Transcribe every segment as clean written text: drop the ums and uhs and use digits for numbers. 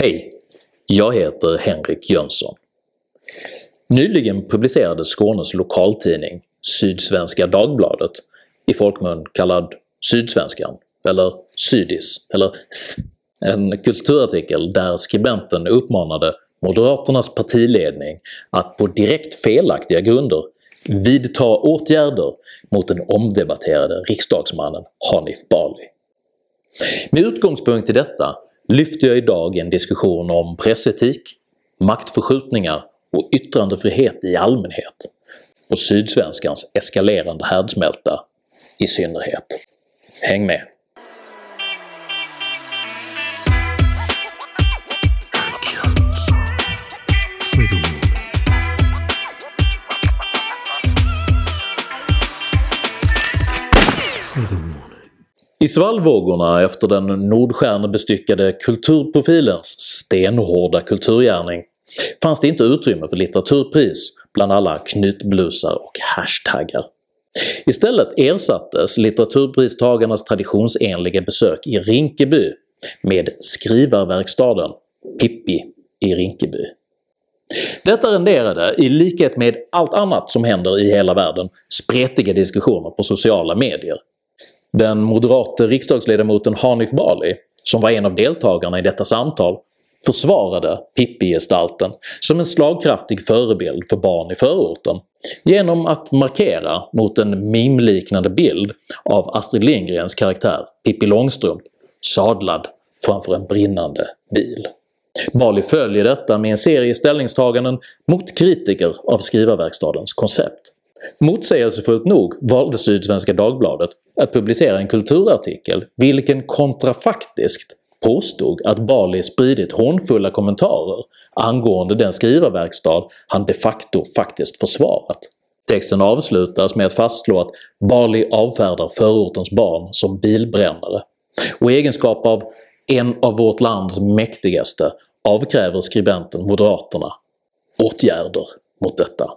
Hej, jag heter Henrik Jönsson. Nyligen publicerade Skånes lokaltidning Sydsvenska Dagbladet, i folkmun kallad Sydsvenskan eller Sydis eller en kulturartikel där skribenten uppmanade Moderaternas partiledning att på direkt felaktiga grunder vidta åtgärder mot den omdebatterade riksdagsmannen Hanif Bali. Med utgångspunkt i detta lyfter jag idag en diskussion om pressetik, maktförskjutningar och yttrandefrihet i allmänhet och Sydsvenskans eskalerande härdsmälta i synnerhet. Häng med! I svallvågorna efter den nordstjärnebestyckade kulturprofilens stenhårda kulturgärning fanns det inte utrymme för litteraturpris bland alla knytblusar och hashtaggar. Istället ersattes litteraturpristagarnas traditionsenliga besök i Rinkeby med skrivarverkstaden Pippi i Rinkeby. Detta renderade, i likhet med allt annat som händer i hela världen, spretiga diskussioner på sociala medier. Den moderate riksdagsledamoten Hanif Bali, som var en av deltagarna i detta samtal, försvarade Pippi-gestalten som en slagkraftig förebild för barn i förorten genom att markera mot en meme-liknande bild av Astrid Lindgrens karaktär Pippi Långstrump sadlad framför en brinnande bil. Bali följer detta med en serie ställningstaganden mot kritiker av skrivarverkstadens koncept. Motsägelsefullt nog valde Sydsvenska Dagbladet att publicera en kulturartikel vilken kontrafaktiskt påstod att Bali spridit hånfulla kommentarer angående den skrivarverkstad han de facto faktiskt försvarat. Texten avslutas med att fastslå att Bali avfärdar förortens barn som bilbrännare, och i egenskap av en av vårt lands mäktigaste avkräver skribenten Moderaterna åtgärder mot detta.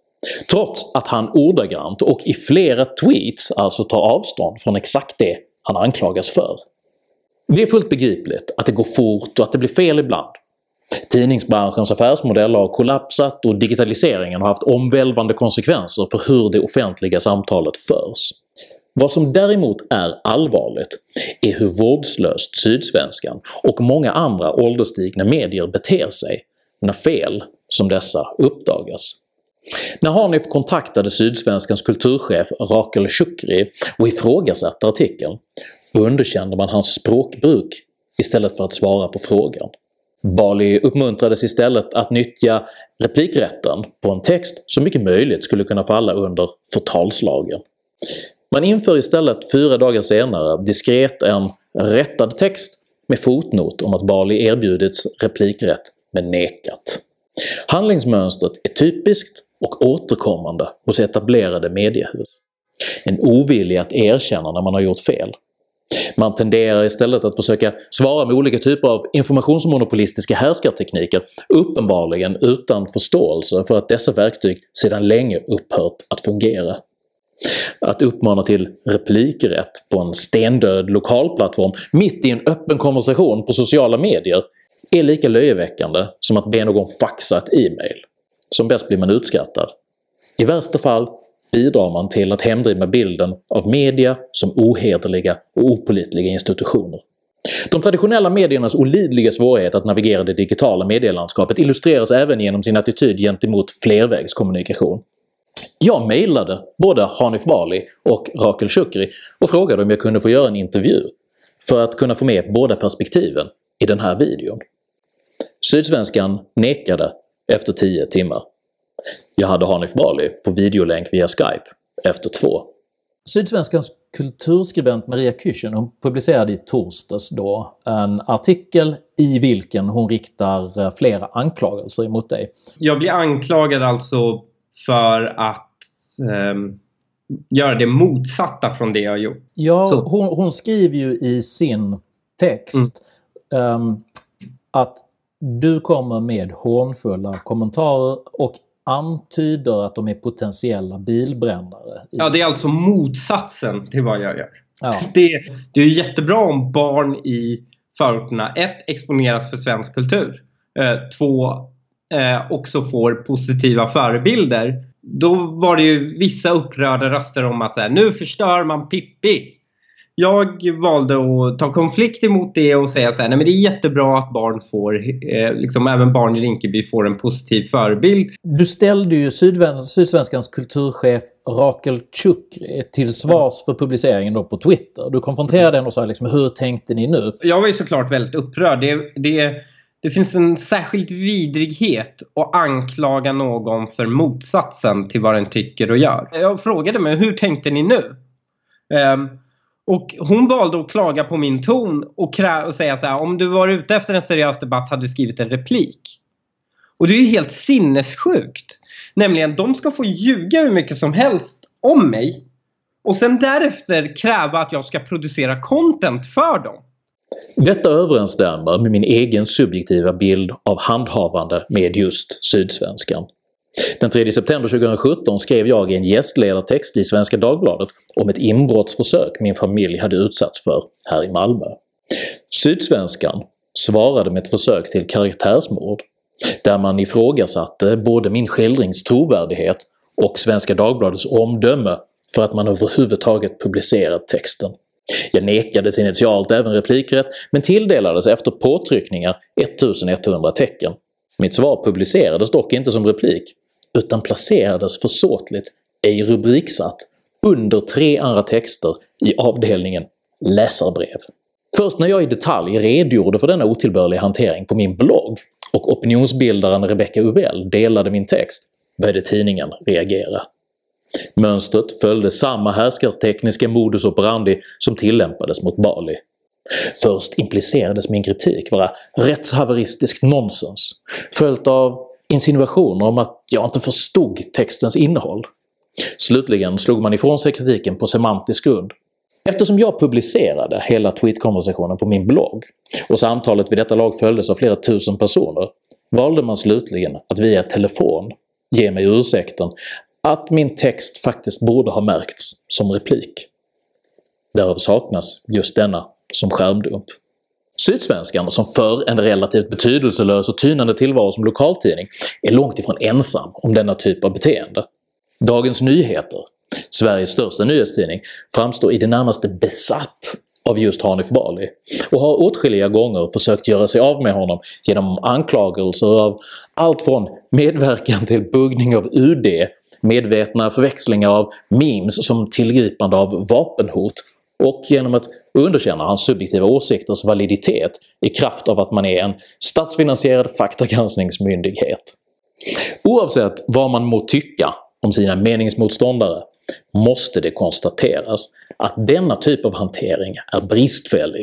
Trots att han ordagrant och i flera tweets alltså tar avstånd från exakt det han anklagas för. Det är fullt begripligt att det går fort och att det blir fel ibland. Tidningsbranschens affärsmodell har kollapsat och digitaliseringen har haft omvälvande konsekvenser för hur det offentliga samtalet förs. Vad som däremot är allvarligt är hur vårdslöst Sydsvenskan och många andra ålderstigna medier beter sig när fel som dessa uppdagas. När Hanif kontaktade Sydsvenskans kulturchef Rakel Shukri och ifrågasatte artikeln underkände man hans språkbruk istället för att svara på frågan. Bali uppmuntrades istället att nyttja replikrätten på en text som mycket möjligt skulle kunna falla under förtalslagen. Man inför istället 4 dagar senare diskret en rättad text med fotnot om att Bali erbjudits replikrätt men nekat. Handlingsmönstret är typiskt och återkommande hos etablerade mediehus. En ovilja att erkänna när man har gjort fel. Man tenderar istället att försöka svara med olika typer av informationsmonopolistiska härskartekniker, uppenbarligen utan förståelse för att dessa verktyg sedan länge upphört att fungera. Att uppmana till replikrätt på en stendöd lokalplattform mitt i en öppen konversation på sociala medier är lika löjeväckande som att be någon faxa ett e-mail. Som bäst blir man utskrattad. I värsta fall bidrar man till att hemdriva bilden av media som ohederliga och opålitliga institutioner. De traditionella mediernas olidliga svårighet att navigera det digitala medielandskapet illustreras även genom sin attityd gentemot flervägskommunikation. Jag mejlade både Hanif Bali och Rakel Shukri och frågade om jag kunde få göra en intervju för att kunna få med båda perspektiven i den här videon. Sydsvenskan nekade efter 10 timmar. Jag hade Hanif Bali på videolänk via Skype efter 2. Sydsvenskans kulturskribent Maria Küchen publicerade i torsdags då en artikel i vilken hon riktar flera anklagelser emot dig. Jag blir anklagad alltså för att göra det motsatta från det jag har gjort. Ja, hon skriver ju i sin text att du kommer med hånfulla kommentarer och antyder att de är potentiella bilbrännare. Ja, det är alltså motsatsen till vad jag gör. Ja. Det är ju jättebra om barn i förorterna 1. exponeras för svensk kultur. 2. också får positiva förebilder. Då var det ju vissa upprörda röster om att så här, nu förstör man Pippi. Jag valde att ta konflikt emot det och säga så här, nej men det är jättebra att barn får, liksom även barn i Rinkeby får en positiv förebild. Du ställde ju Sydsvenskans kulturchef Rakel Chukri till svars för publiceringen då på Twitter. Du konfronterade henne och sa liksom, hur tänkte ni nu? Jag var ju såklart väldigt upprörd. Det finns en särskild vidrighet att anklaga någon för motsatsen till vad den tycker och gör. Jag frågade mig, hur tänkte ni nu? Och hon valde att klaga på min ton och säga så här, om du var ute efter en seriös debatt hade du skrivit en replik. Och det är ju helt sinnessjukt. Nämligen, de ska få ljuga hur mycket som helst om mig och sen därefter kräva att jag ska producera content för dem. Detta överensstämmer med min egen subjektiva bild av handhavande med just Sydsvenskan. Den 3 september 2017 skrev jag en gästledartext i Svenska Dagbladet om ett inbrottsförsök min familj hade utsatts för här i Malmö. Sydsvenskan svarade med ett försök till karaktärsmord, där man ifrågasatte både min skildrings trovärdighet och Svenska Dagbladets omdöme för att man överhuvudtaget publicerat texten. Jag nekades initialt även replikrätt men tilldelades efter påtryckningar 1100 tecken. Mitt svar publicerades dock inte som replik utan placerades försåtligt, ej rubriksatt, under 3 andra texter i avdelningen läsarbrev. Först när jag i detalj redogjorde för denna otillbörliga hantering på min blogg och opinionsbildaren Rebecca Uvell delade min text började tidningen reagera. Mönstret följde samma härskartekniska modus operandi som tillämpades mot Bali. Först implicerades min kritik vara rättshaveristiskt nonsens, följt av insinuationer om att jag inte förstod textens innehåll. Slutligen slog man ifrån sig kritiken på semantisk grund. Eftersom jag publicerade hela tweetkonversationen på min blogg och samtalet vid detta lag följdes av flera tusen personer, valde man slutligen att via telefon ge mig ursäkten att min text faktiskt borde ha märkts som replik. Därav saknas just denna som skärmdump. Sydsvenskan, som för en relativt betydelselös och tynande tillvaro som lokaltidning, är långt ifrån ensam om denna typ av beteende. Dagens Nyheter, Sveriges största nyhetstidning, framstår i det närmaste besatt av just Hanif Bali och har åtskilliga gånger försökt göra sig av med honom genom anklagelser av allt från medverkan till buggning av UD, medvetna förväxlingar av memes som tillgripande av vapenhot och genom att underkänna hans subjektiva åsikters validitet i kraft av att man är en statsfinansierad faktagranskningsmyndighet. Oavsett vad man må tycka om sina meningsmotståndare måste det konstateras att denna typ av hantering är bristfällig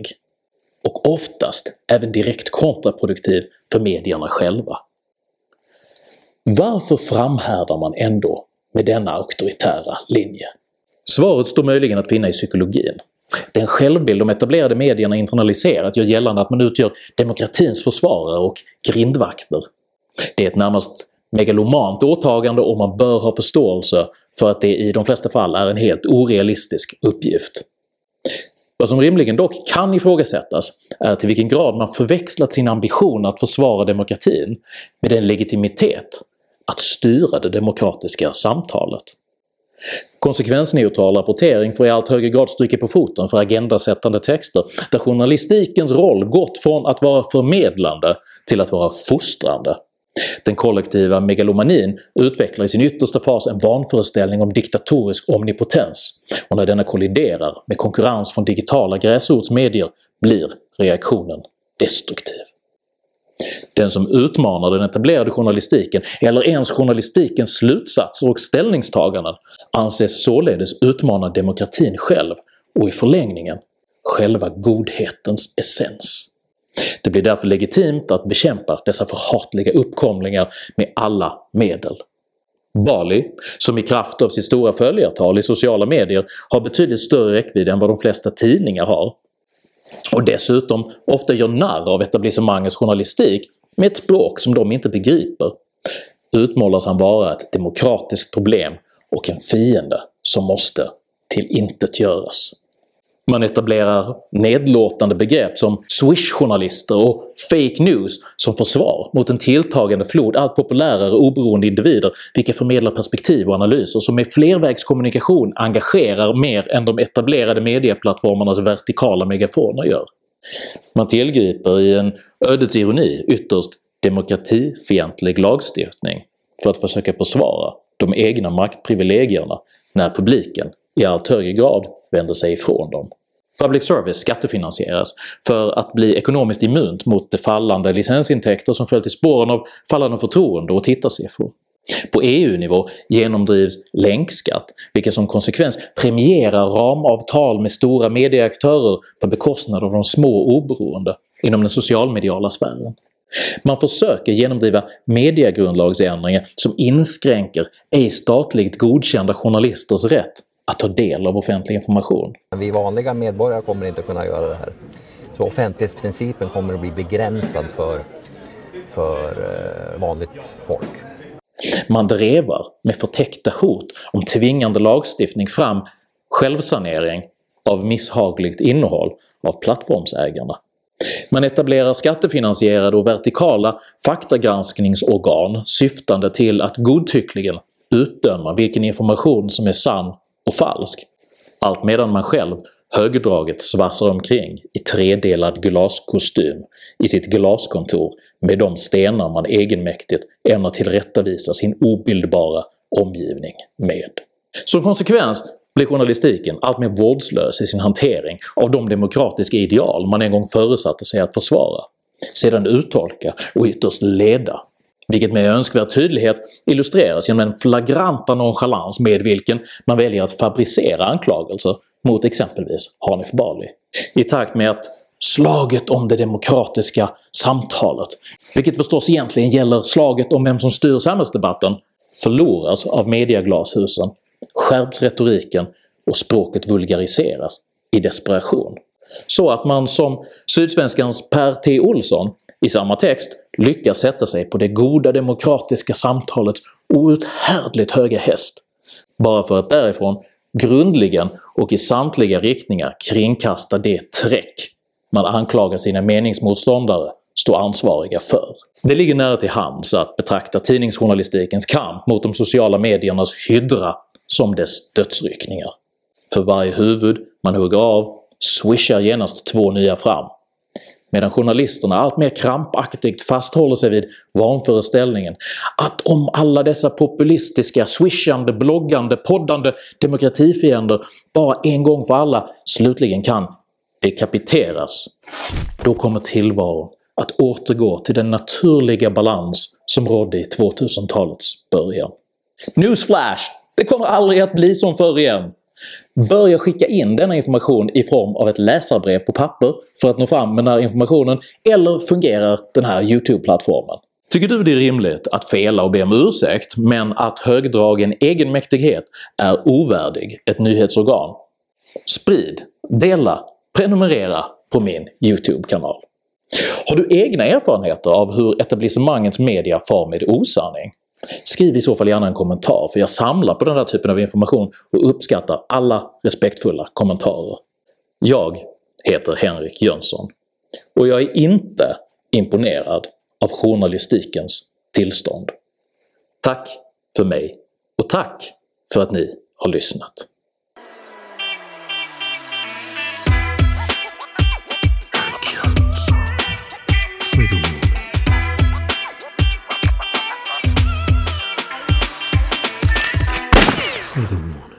och oftast även direkt kontraproduktiv för medierna själva. Varför framhärdar man ändå med denna auktoritära linje? Svaret står möjligen att finna i psykologin. Den självbild de etablerade medierna internaliserat gör gällande att man utgör demokratins försvarare och grindvakter. Det är ett närmast megalomant åtagande och man bör ha förståelse för att det i de flesta fall är en helt orealistisk uppgift. Vad som rimligen dock kan ifrågasättas är till vilken grad man förväxlat sin ambition att försvara demokratin med en legitimitet att styra det demokratiska samtalet. Konsekvensneutral rapportering får i allt högre grad stryka på foten för agendasättande texter där journalistikens roll gått från att vara förmedlande till att vara fostrande. Den kollektiva megalomanin utvecklar i sin yttersta fas en vanföreställning om diktatorisk omnipotens och när denna kolliderar med konkurrens från digitala gräsrotsmedier blir reaktionen destruktiv. Den som utmanar den etablerade journalistiken eller ens journalistikens slutsatser och ställningstaganden anses således utmana demokratin själv och i förlängningen själva godhetens essens. Det blir därför legitimt att bekämpa dessa förhatliga uppkomlingar med alla medel. Bali, som i kraft av sitt stora följartal i sociala medier har betydligt större räckvidd än vad de flesta tidningar har, och dessutom ofta gör narr av etablissemangets journalistik med ett språk som de inte begriper, utmålas han vara ett demokratiskt problem och en fiende som måste tillintetgöras. Man etablerar nedlåtande begrepp som swish-journalister och fake news som försvar mot en tilltagande flod allt populärare oberoende individer vilka förmedlar perspektiv och analyser som med flervägskommunikation engagerar mer än de etablerade medieplattformarnas vertikala megafoner gör. Man tillgriper i en ödets ironi ytterst demokratifientlig lagstiftning för att försöka försvara de egna maktprivilegierna när publiken i allt högre grad vänder sig ifrån dem. Public service skattefinansieras för att bli ekonomiskt immunt mot de fallande licensintäkter som följt i spåren av fallande förtroende och tittarsiffror. På EU-nivå genomdrivs länkskatt, vilket som konsekvens premierar ramavtal med stora medieaktörer på bekostnad av de små oberoende inom den socialmediala sfären. Man försöker genomdriva mediegrundlagsändringar som inskränker ej statligt godkända journalisters rätt att ta del av offentlig information. Vi vanliga medborgare kommer inte kunna göra det här. Så offentlighetsprincipen kommer att bli begränsad för vanligt folk. Man drevar med förtäckta hot om tvingande lagstiftning fram självsanering av misshagligt innehåll av plattformsägarna. Man etablerar skattefinansierade och vertikala faktagranskningsorgan syftande till att godtyckligen utdöma vilken information som är sann och falsk, allt medan man själv högdraget svassar omkring i tredelad glaskostym i sitt glaskontor med de stenar man egenmäktigt ämnar tillrättavisa sin obildbara omgivning med. Som konsekvens blir journalistiken allt mer vårdslös i sin hantering av de demokratiska ideal man en gång föresatte sig att försvara, sedan uttolka och ytterst leda. Vilket med önskvärd tydlighet illustreras genom den flagranta nonchalans med vilken man väljer att fabricera anklagelser mot exempelvis Hanif Bali. I takt med att slaget om det demokratiska samtalet, vilket förstås egentligen gäller slaget om vem som styr samhällsdebatten, förloras av medieglashusen, skärps retoriken och språket vulgariseras i desperation. Så att man som Sydsvenskans Per T. Olsson i samma text lyckas sätta sig på det goda demokratiska samtalets outhärdligt höga häst, bara för att därifrån grundligen och i samtliga riktningar kringkasta det träck man anklagar sina meningsmotståndare stå ansvariga för. Det ligger nära till hands att betrakta tidningsjournalistikens kamp mot de sociala mediernas hydra som dess dödsryckningar. För varje huvud man hugger av swishar genast två nya fram, medan journalisterna allt mer krampaktigt fasthåller sig vid vanföreställningen att om alla dessa populistiska, swishande, bloggande, poddande demokratifiender bara en gång för alla slutligen kan dekapiteras, då kommer tillvaron att återgå till den naturliga balans som rådde i 2000-talets början. Newsflash! Det kommer aldrig att bli som förr igen! Börja skicka in denna information i form av ett läsarbrev på papper för att nå fram med den här informationen, eller fungerar den här YouTube-plattformen? Tycker du det är rimligt att fela och be om ursäkt, men att högdragen egenmäktighet är ovärdig ett nyhetsorgan? Sprid, dela, prenumerera på min YouTube-kanal. Har du egna erfarenheter av hur etablissemangets media far med osanning? Skriv i så fall gärna en kommentar, för jag samlar på den här typen av information och uppskattar alla respektfulla kommentarer. Jag heter Henrik Jönsson och jag är inte imponerad av journalistikens tillstånd. Tack för mig och tack för att ni har lyssnat. I don't want it.